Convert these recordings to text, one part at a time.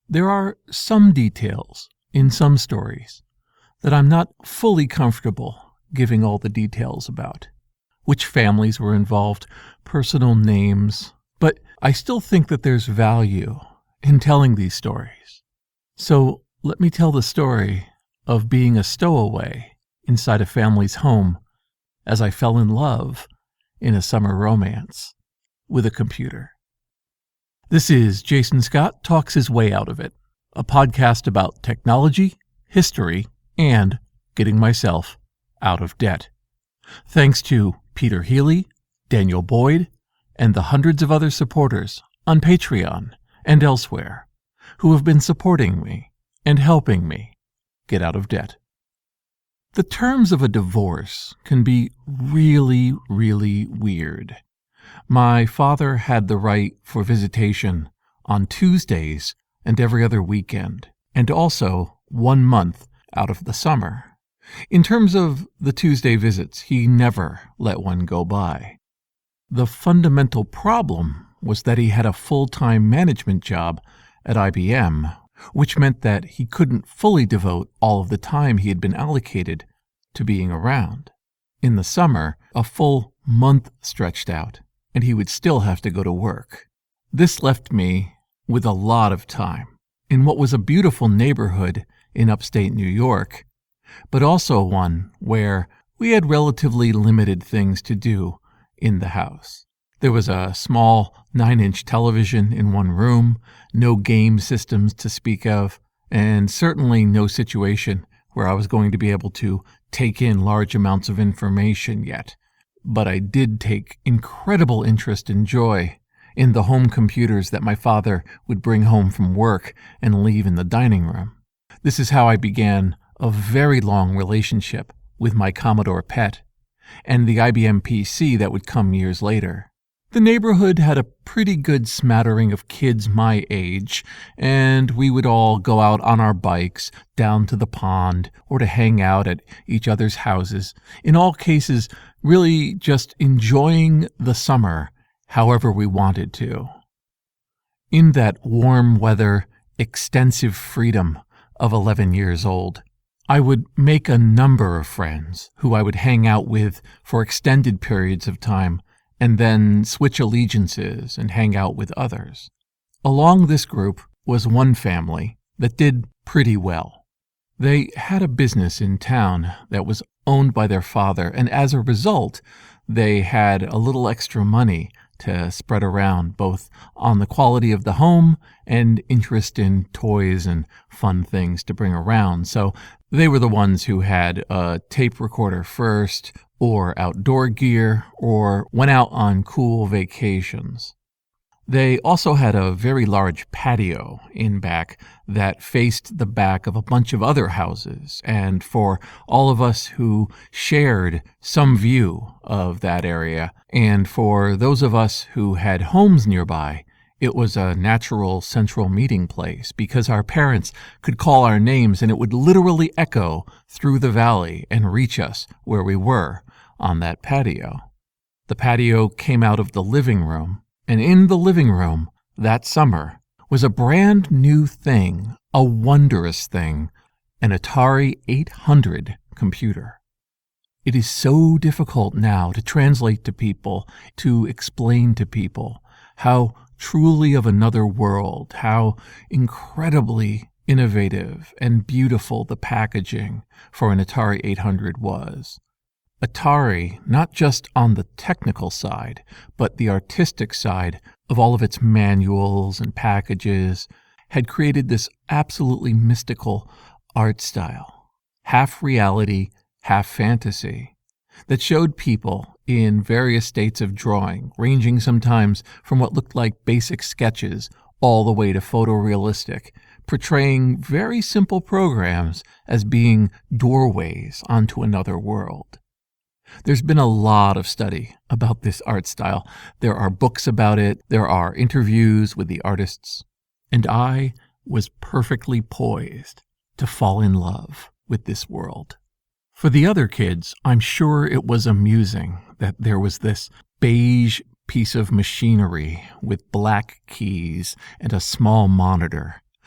There are some details in some stories that I'm not fully comfortable giving all the details about. Which families were involved, personal names, but I still think that there's value in telling these stories. So let me tell the story of being a stowaway inside a family's home as I fell in love in a summer romance with a computer. This is Jason Scott Talks His Way Out of It, a podcast about technology, history, and getting myself out of debt. Thanks to Peter Healy, Daniel Boyd, and the hundreds of other supporters on Patreon and elsewhere who have been supporting me and helping me get out of debt. The terms of a divorce can be really, really weird. My father had the right for visitation on Tuesdays and every other weekend, and also 1 month out of the summer. In terms of the Tuesday visits, he never let one go by. The fundamental problem was that he had a full-time management job at IBM, which meant that he couldn't fully devote all of the time he had been allocated to being around. In the summer, a full month stretched out, and he would still have to go to work. This left me with a lot of time in what was a beautiful neighborhood in upstate New York, but also one where we had relatively limited things to do in the house. There was a small 9-inch television in one room, no game systems to speak of, and certainly no situation where I was going to be able to take in large amounts of information yet. But I did take incredible interest and joy in the home computers that my father would bring home from work and leave in the dining room. This is how I began a very long relationship with my Commodore PET and the IBM PC that would come years later. The neighborhood had a pretty good smattering of kids my age, and we would all go out on our bikes down to the pond or to hang out at each other's houses, in all cases really just enjoying the summer however we wanted to. In that warm weather, extensive freedom of 11 years old, I would make a number of friends who I would hang out with for extended periods of time and then switch allegiances and hang out with others. Along this group was one family that did pretty well. They had a business in town that was owned by their father, and as a result, they had a little extra money to spread around, both on the quality of the home and interest in toys and fun things to bring around. So they were the ones who had a tape recorder first, or outdoor gear, or went out on cool vacations. They also had a very large patio in back that faced the back of a bunch of other houses, and for all of us who shared some view of that area, and for those of us who had homes nearby, it was a natural central meeting place because our parents could call our names and it would literally echo through the valley and reach us where we were on that patio. The patio came out of the living room, and in the living room that summer was a brand new thing, a wondrous thing, an Atari 800 computer. It is so difficult now to translate to people, to explain to people how truly of another world, how incredibly innovative and beautiful the packaging for an Atari 800 was. Atari, not just on the technical side, but the artistic side of all of its manuals and packages, had created this absolutely mystical art style, half reality, half fantasy, that showed people in various states of drawing, ranging sometimes from what looked like basic sketches all the way to photorealistic, portraying very simple programs as being doorways onto another world. There's been a lot of study about this art style. There are books about it, there are interviews with the artists, and I was perfectly poised to fall in love with this world. For the other kids, I'm sure it was amusing that there was this beige piece of machinery with black keys and a small monitor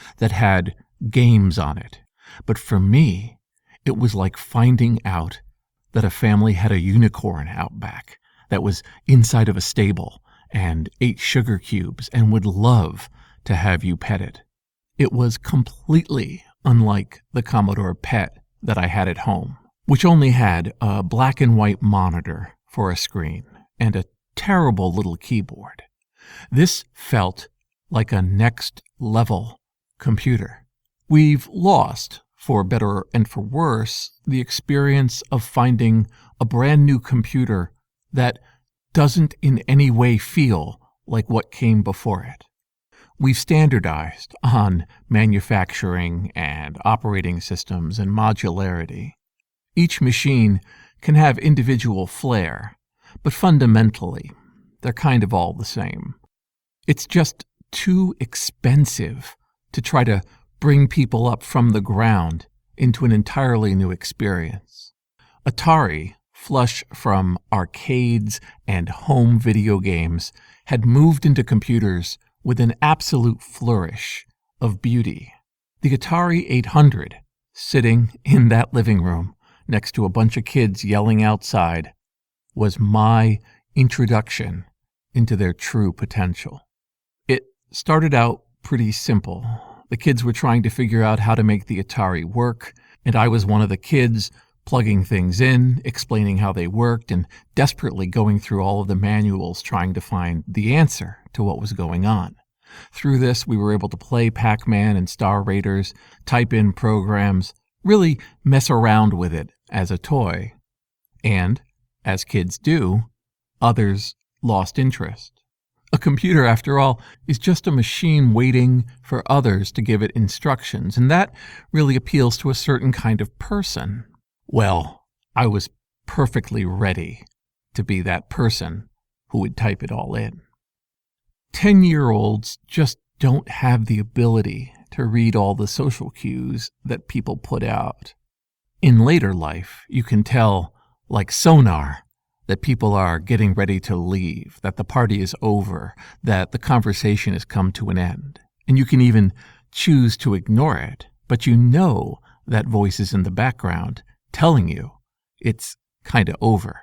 that had games on it. But for me, it was like finding out that a family had a unicorn out back that was inside of a stable and ate sugar cubes and would love to have you pet it. It was completely unlike the Commodore PET that I had at home, which only had a black and white monitor for a screen and a terrible little keyboard. This felt like a next-level computer. We've lost, for better and for worse, the experience of finding a brand new computer that doesn't in any way feel like what came before it. We've standardized on manufacturing and operating systems and modularity. Each machine can have individual flair, but fundamentally, they're kind of all the same. It's just too expensive to try to bring people up from the ground into an entirely new experience. Atari, flush from arcades and home video games, had moved into computers with an absolute flourish of beauty. The Atari 800, sitting in that living room next to a bunch of kids yelling outside, was my introduction into their true potential. It started out pretty simple. The kids were trying to figure out how to make the Atari work, and I was one of the kids plugging things in, explaining how they worked, and desperately going through all of the manuals trying to find the answer to what was going on. Through this, we were able to play Pac-Man and Star Raiders, type in programs, really mess around with it as a toy. And, as kids do, others lost interest. A computer, after all, is just a machine waiting for others to give it instructions, and that really appeals to a certain kind of person. Well, I was perfectly ready to be that person who would type it all in. 10-year-olds just don't have the ability to read all the social cues that people put out. In later life, you can tell, like sonar, that people are getting ready to leave, that the party is over, that the conversation has come to an end. And you can even choose to ignore it, but you know that voice is in the background telling you it's kind of over.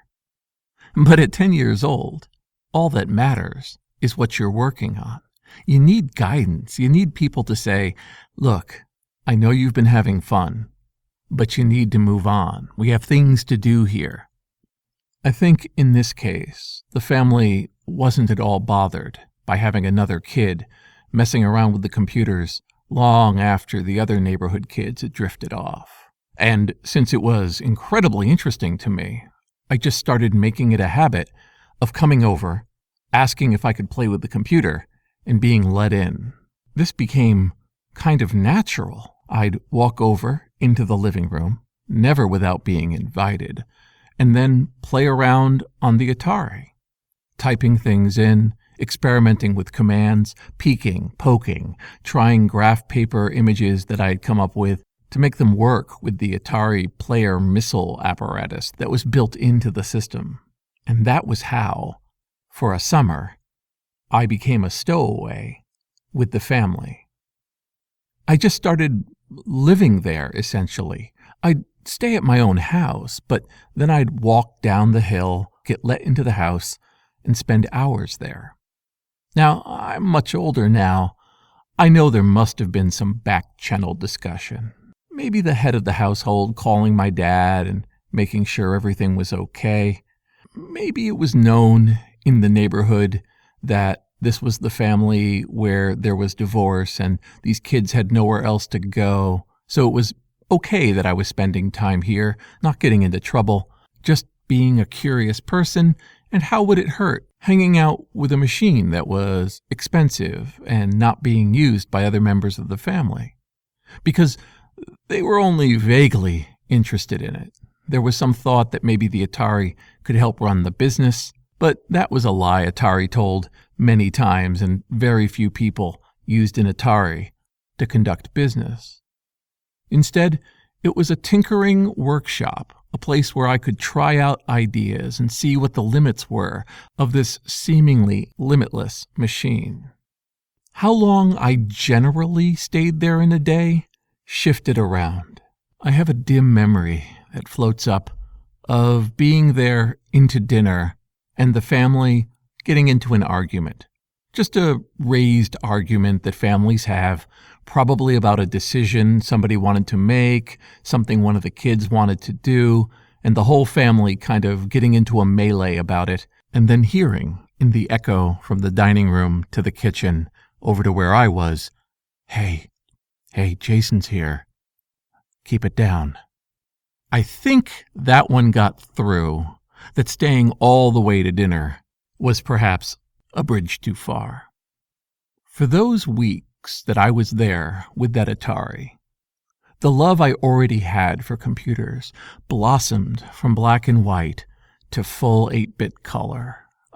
But at 10 years old, all that matters is what you're working on. You need guidance. You need people to say, look, I know you've been having fun, but you need to move on. We have things to do here. I think in this case, the family wasn't at all bothered by having another kid messing around with the computers long after the other neighborhood kids had drifted off. And since it was incredibly interesting to me, I just started making it a habit of coming over, asking if I could play with the computer, and being let in. This became kind of natural. I'd walk over into the living room, never without being invited, and then play around on the Atari, typing things in, experimenting with commands, peeking, poking, trying graph paper images that I had come up with to make them work with the Atari player missile apparatus that was built into the system. And that was how, for a summer, I became a stowaway with the family. I just started living there, essentially. I'd stay at my own house, but then I'd walk down the hill, get let into the house, and spend hours there. Now, I'm much older now. I know there must have been some back-channel discussion. Maybe the head of the household calling my dad and making sure everything was okay. Maybe it was known in the neighborhood that this was the family where there was divorce and these kids had nowhere else to go. So it was okay that I was spending time here, not getting into trouble, just being a curious person, and how would it hurt hanging out with a machine that was expensive and not being used by other members of the family? Because they were only vaguely interested in it. There was some thought that maybe the Atari could help run the business, but that was a lie Atari told many times, and very few people used an Atari to conduct business. Instead, it was a tinkering workshop, a place where I could try out ideas and see what the limits were of this seemingly limitless machine. How long I generally stayed there in a day shifted around. I have a dim memory that floats up of being there into dinner and the family getting into an argument. Just a raised argument that families have, probably about a decision somebody wanted to make, something one of the kids wanted to do, and the whole family kind of getting into a melee about it, and then hearing in the echo from the dining room to the kitchen over to where I was, Hey, Jason's here. Keep it down." I think that one got through, that staying all the way to dinner was perhaps a bridge too far. For those weeks that I was there with that Atari, the love I already had for computers blossomed from black and white to full 8-bit color.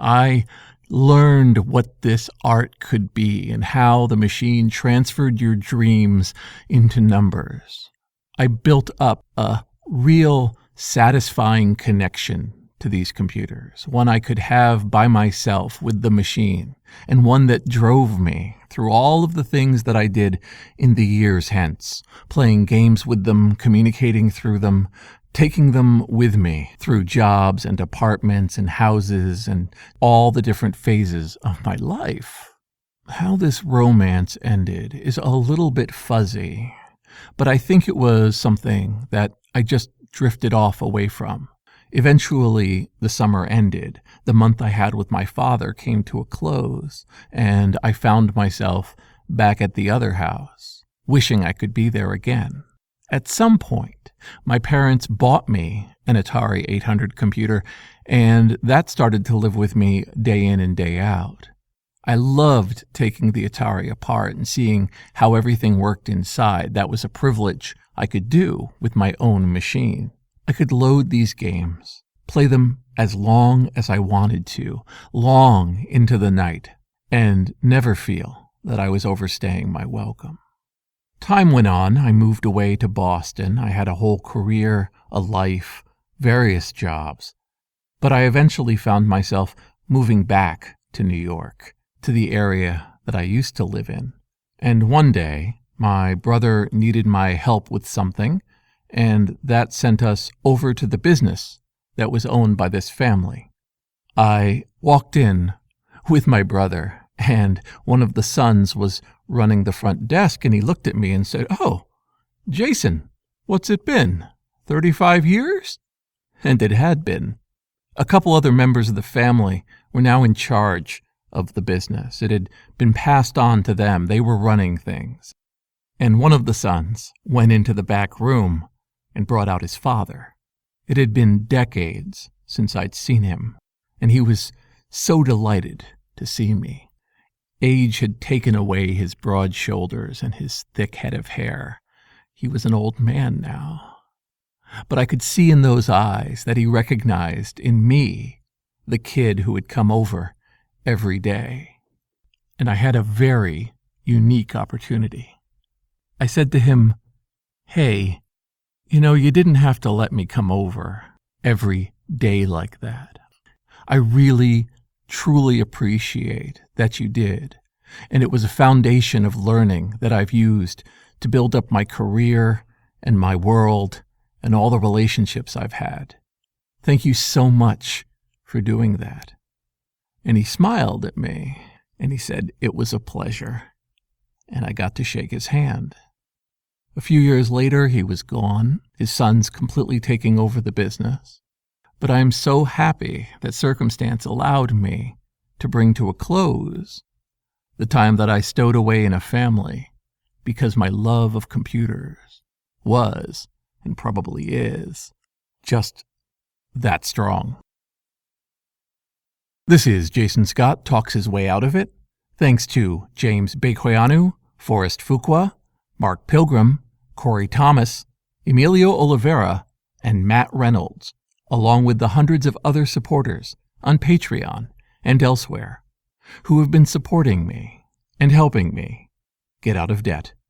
I learned what this art could be and how the machine transferred your dreams into numbers. I built up a real satisfying connection to these computers, one I could have by myself with the machine, and one that drove me through all of the things that I did in the years hence, playing games with them, communicating through them, taking them with me through jobs and apartments and houses and all the different phases of my life. How this romance ended is a little bit fuzzy, but I think it was something that I just drifted off away from. Eventually, the summer ended. The month I had with my father came to a close, and I found myself back at the other house, wishing I could be there again. At some point, my parents bought me an Atari 800 computer, and that started to live with me day in and day out. I loved taking the Atari apart and seeing how everything worked inside. That was a privilege I could do with my own machine. I could load these games, play them as long as I wanted to, long into the night, and never feel that I was overstaying my welcome. Time went on. I moved away to Boston. I had a whole career, a life, various jobs. But I eventually found myself moving back to New York, to the area that I used to live in. And one day, my brother needed my help with something, and that sent us over to the business that was owned by this family. I walked in with my brother, and one of the sons was running the front desk, and he looked at me and said, "Oh, Jason, what's it been? 35 years?" And it had been. A couple other members of the family were now in charge of the business. It had been passed on to them. They were running things. And one of the sons went into the back room and brought out his father. It had been decades since I'd seen him, and he was so delighted to see me. Age had taken away his broad shoulders and his thick head of hair. He was an old man now. But I could see in those eyes that he recognized in me the kid who had come over every day. And I had a very unique opportunity. I said to him, "Hey, you didn't have to let me come over every day like that. I really, truly appreciate that you did. And it was a foundation of learning that I've used to build up my career and my world and all the relationships I've had. Thank you so much for doing that." And he smiled at me and he said it was a pleasure. And I got to shake his hand. A few years later, he was gone, his sons completely taking over the business. But I am so happy that circumstance allowed me to bring to a close the time that I stowed away in a family, because my love of computers was, and probably is, just that strong. This is Jason Scott Talks His Way Out of It. Thanks to James Bekoyanu, Forrest Fuqua, Mark Pilgrim, Corey Thomas, Emilio Oliveira, and Matt Reynolds, along with the hundreds of other supporters on Patreon and elsewhere who have been supporting me and helping me get out of debt.